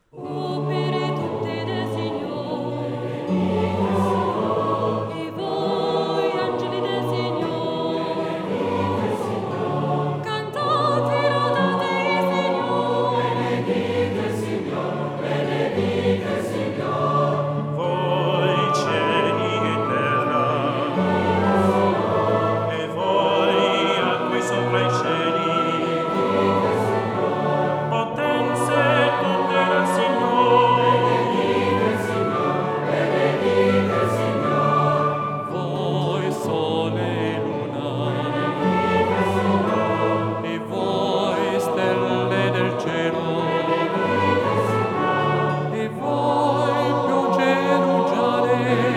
Opere tutte del Signore, e voi angeli del Signore, cantate, lodate il Signore. Benedite il Signore, benedite il Signore. Voi cieli e terra, e voi acque sopra i cieli, potenze tutte del Signore. Benedite il Signore. Voi sole e luna, e voi stelle del cielo, e voi piogge e rugiade,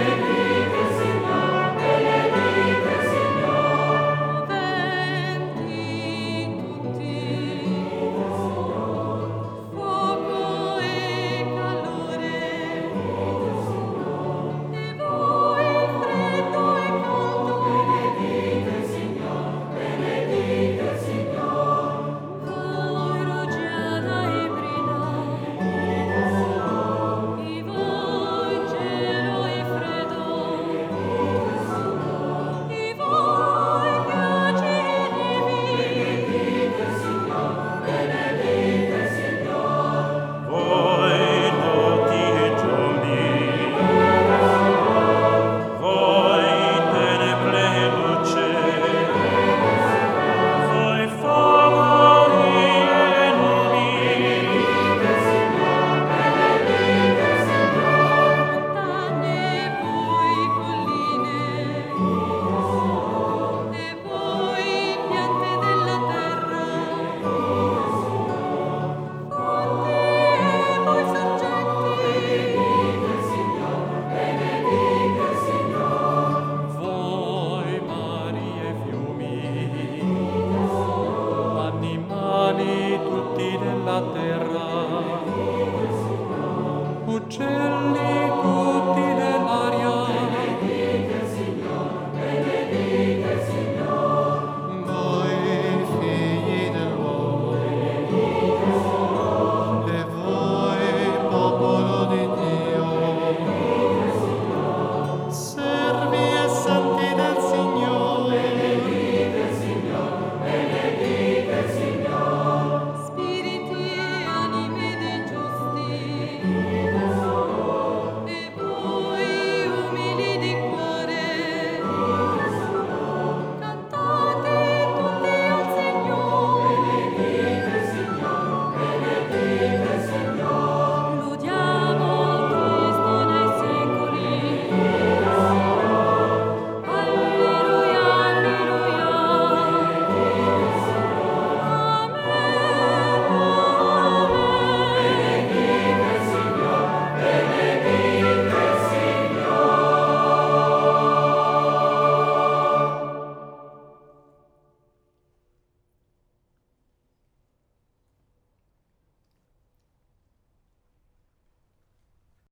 Venti tutti, fuoco e calore, e voi freddo e caldo. Benedite il Signore, benedite il Signore. Voi rugiada e brina, e voi gelo e freddo, e voi piogge e nevi. Benedite il Signore, benedite il Signore. Voi notti e giorni, voi tenebre e luce, voi favori e nubi, Montagne, voi colline, e voi piante della terra, fonti e voi sorgenti. Benedite il Signore. voi mari e fiumi, animali tutti della terra, uccelli